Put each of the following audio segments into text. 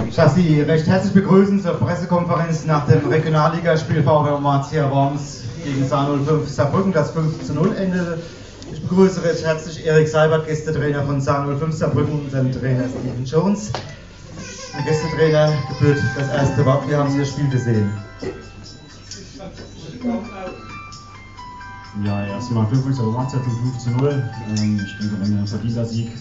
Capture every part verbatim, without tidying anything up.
Ich darf Sie recht herzlich begrüßen zur Pressekonferenz nach dem Regionalligaspiel VfR Martia Worms gegen S A null fünf Saarbrücken, das fünf zu null endete. Ich begrüße recht herzlich Erik Seibert, Gästetrainer von S A null fünf Saarbrücken, und unseren Trainer Steven Jones. Der Gästetrainer gebührt das erste Wort. Wie haben Sie das Spiel gesehen? Ja, erstmal Glückwunsch zur Martia zum fünf zu null. Ähm, ich denke, ein verdienter Sieg.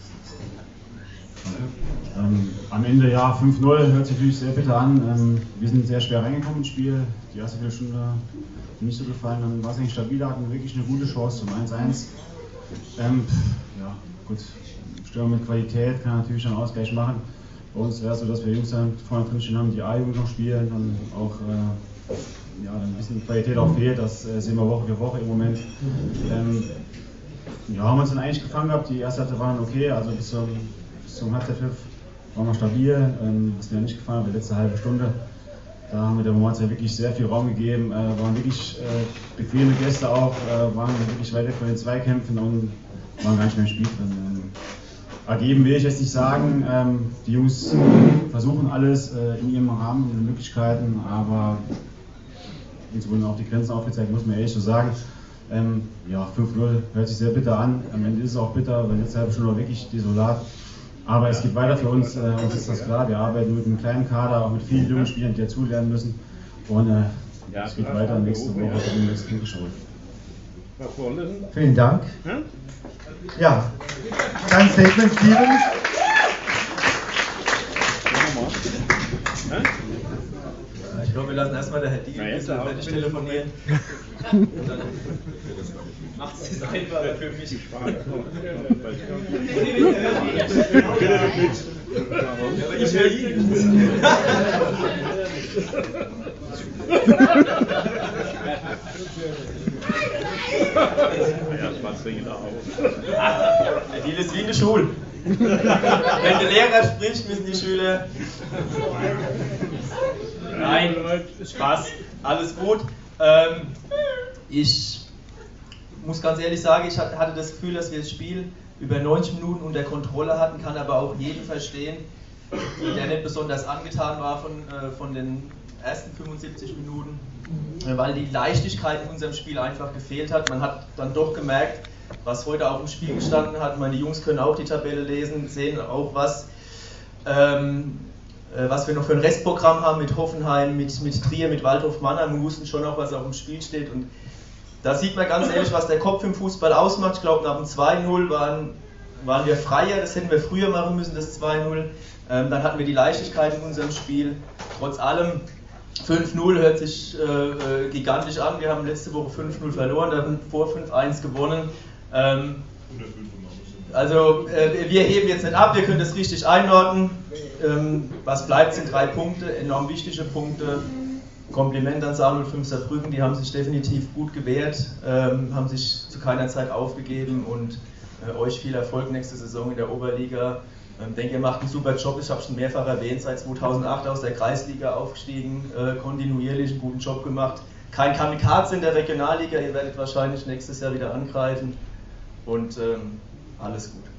Ähm, am Ende ja fünf null, hört sich natürlich sehr bitter an. Ähm, wir sind sehr schwer reingekommen ins Spiel. Die erste Viertelstunde nicht so gefallen. Dann war es eigentlich stabiler, hatten wirklich eine gute Chance zum eins eins. Ähm, ja, gut, Stürmer mit Qualität kann natürlich einen Ausgleich machen. Bei uns wäre es so, dass wir Jungs dann vorne drin stehen haben, die A-Jugend noch spielen und auch äh, ja, ein bisschen Qualität auch fehlt. Das äh, sehen wir Woche für Woche im Moment. Ähm, ja, haben wir uns dann eigentlich gefangen gehabt. Die erste Halbzeit waren okay, also bis zum, bis zum Halbzeitpfiff waren wir stabil. Ähm, was mir nicht gefallen hat, die letzte halbe Stunde. Da haben wir der Martia wirklich sehr viel Raum gegeben, äh, waren wirklich äh, bequeme Gäste auch, äh, waren wirklich weit weg von den Zweikämpfen und waren gar nicht mehr im Spiel drin. Ähm, ergeben will ich jetzt nicht sagen, ähm, die Jungs versuchen alles äh, in ihrem Rahmen, in den Möglichkeiten, aber uns wurden auch die Grenzen aufgezeigt, muss man ehrlich so sagen. Ähm, ja, fünf null hört sich sehr bitter an, am Ende ist es auch bitter, weil jetzt halbe Stunde war wirklich desolat. Aber es geht weiter für uns, äh, uns ist das klar, wir arbeiten mit einem kleinen Kader, auch mit vielen jungen Spielern, die dazulernen müssen. Und äh, ja, es geht weiter nächste Woche in das Kinderschule. Vielen Dank. Ja, dein Statement, Steven. Ich glaube, wir lassen erstmal der Herr Diegel fertig telefonieren. Und dann macht es das einfacher für mich. Aber ich höre ihn. Der Deal ist wie in der Schule. Wenn der Lehrer spricht, müssen die Schüler. Nein, Spaß, alles gut. Ähm, ich muss ganz ehrlich sagen, ich hatte das Gefühl, dass wir das Spiel über neunzig Minuten unter Kontrolle hatten, kann aber auch jeden verstehen, der nicht besonders angetan war von, äh, von den ersten fünfundsiebzig Minuten, weil die Leichtigkeit in unserem Spiel einfach gefehlt hat. Man hat dann doch gemerkt, was heute auf dem Spiel gestanden hat. Meine Jungs können auch die Tabelle lesen, sehen auch was. Ähm, was wir noch für ein Restprogramm haben mit Hoffenheim, mit, mit Trier, mit Waldhof Mannheim. Wir wussten schon auch, was auf dem Spiel steht. Und da sieht man ganz ehrlich, was der Kopf im Fußball ausmacht. Ich glaube, nach dem zwei null waren, waren wir freier. Das hätten wir früher machen müssen, das zwei null. Ähm, dann hatten wir die Leichtigkeit in unserem Spiel. Trotz allem, fünf null hört sich äh, gigantisch an. Wir haben letzte Woche fünf null verloren, dann vor fünf eins gewonnen. Ähm, Also äh, wir heben jetzt nicht ab, wir können das richtig einordnen. Ähm, was bleibt, sind drei Punkte, enorm wichtige Punkte. Kompliment an S A null fünf Saarbrücken, die haben sich definitiv gut gewehrt, ähm, haben sich zu keiner Zeit aufgegeben und äh, euch viel Erfolg nächste Saison in der Oberliga. Ich ähm, denke, ihr macht einen super Job, ich habe es schon mehrfach erwähnt, seit zweitausendacht aus der Kreisliga aufgestiegen, äh, kontinuierlich einen guten Job gemacht. Kein Kamikaze in der Regionalliga, ihr werdet wahrscheinlich nächstes Jahr wieder angreifen und ähm, alles gut.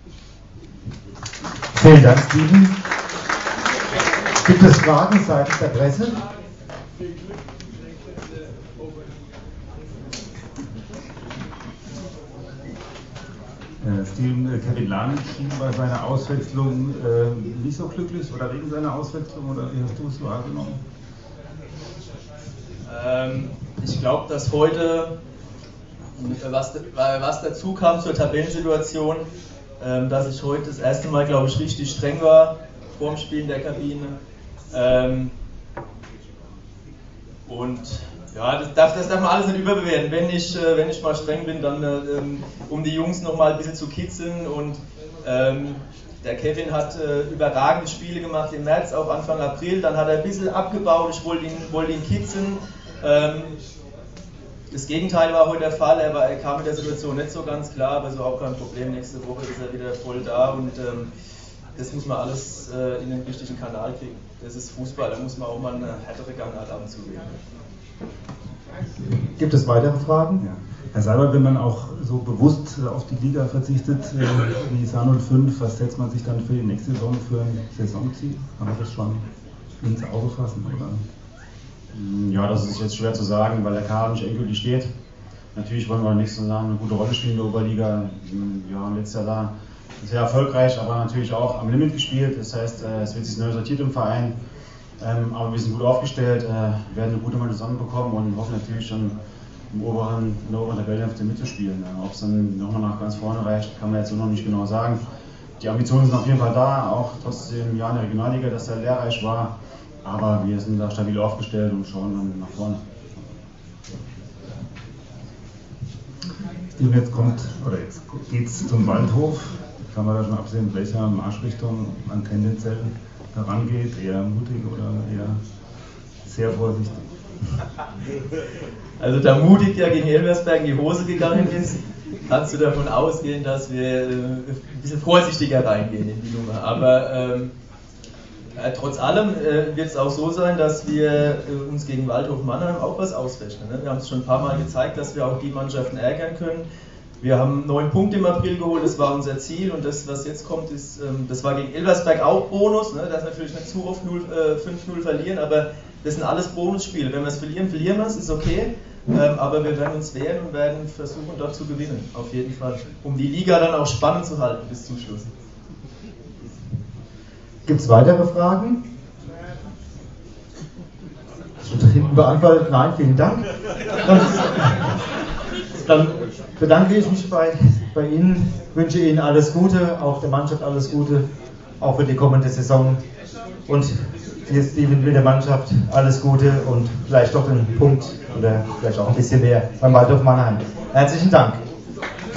Vielen Dank, Steven. Gibt es Fragen seitens der Presse? Äh, Steven, äh, Kevin Lahn schien bei seiner Auswechslung äh, nicht so glücklich oder wegen seiner Auswechslung, oder wie hast du es wahrgenommen? Ähm, ich glaube, dass heute Was, was dazu kam zur Tabellensituation, ähm, dass ich heute das erste Mal, glaube ich, richtig streng war vor dem Spiel in der Kabine. Ähm, und ja, das darf, das darf man alles nicht überbewerten. Wenn ich, äh, wenn ich mal streng bin, dann äh, um die Jungs noch mal ein bisschen zu kitzeln. Und ähm, der Kevin hat äh, überragende Spiele gemacht im März, auch Anfang April. Dann hat er ein bisschen abgebaut, ich wollte ihn, wollte ihn kitzeln. Ähm, Das Gegenteil war heute der Fall, er, war, er kam mit der Situation nicht so ganz klar, aber so auch kein Problem. Nächste Woche ist er wieder voll da und ähm, das muss man alles äh, in den richtigen Kanal kriegen. Das ist Fußball, da muss man auch mal eine härtere Gangart abzugeben. Gibt es weitere Fragen? Ja. Herr Seibert, wenn man auch so bewusst auf die Liga verzichtet, wie S A null fünf, was setzt man sich dann für die nächste Saison für ein Saisonziel? Kann man das schon ins Auge fassen, oder? Ja, das ist jetzt schwer zu sagen, weil der Kader nicht endgültig steht. Natürlich wollen wir nächstes Jahr eine gute Rolle spielen in der Oberliga. Ja, letztes Jahr da sehr erfolgreich, aber natürlich auch am Limit gespielt. Das heißt, es wird sich neu sortiert im Verein. Aber wir sind gut aufgestellt, werden eine gute Mannschaft zusammenbekommen und hoffen natürlich schon im oberen, in der oberen Tabellenhälfte mitzuspielen. Ob es dann nochmal nach ganz vorne reicht, kann man jetzt so noch nicht genau sagen. Die Ambitionen sind auf jeden Fall da, auch trotz dem Jahr in der Regionalliga, dass er lehrreich war. Aber wir sind da stabil aufgestellt und schauen dann nach vorne. Jetzt kommt, oder jetzt geht es zum Waldhof. Kann man da schon absehen, welcher Marschrichtung man tendenziell herangeht? Eher mutig oder eher sehr vorsichtig? Also da mutig ja gegen Elversberg in die Hose gegangen ist, kannst du davon ausgehen, dass wir ein bisschen vorsichtiger reingehen in die Nummer. Aber ähm, äh, trotz allem äh, wird es auch so sein, dass wir äh, uns gegen Waldhof Mannheim auch was ausrechnen. Ne? Wir haben es schon ein paar Mal gezeigt, dass wir auch die Mannschaften ärgern können. Wir haben neun Punkte im April geholt, das war unser Ziel, und das, was jetzt kommt, ist, ähm, das war gegen Elversberg auch Bonus, ne? Das ist natürlich nicht zu oft fünf null verlieren, aber das sind alles Bonusspiele. Wenn wir es verlieren, verlieren wir es, ist okay, ähm, aber wir werden uns wehren und werden versuchen, dort zu gewinnen, auf jeden Fall, um die Liga dann auch spannend zu halten bis zum Schluss. Gibt es weitere Fragen? Schon hinten beantwortet? Nein, vielen Dank. Und dann bedanke ich mich bei, bei Ihnen, wünsche Ihnen alles Gute, auch der Mannschaft alles Gute, auch für die kommende Saison. Und hier Steven mit der Mannschaft alles Gute und vielleicht doch einen Punkt oder vielleicht auch ein bisschen mehr beim Waldhof Mannheim. Herzlichen Dank.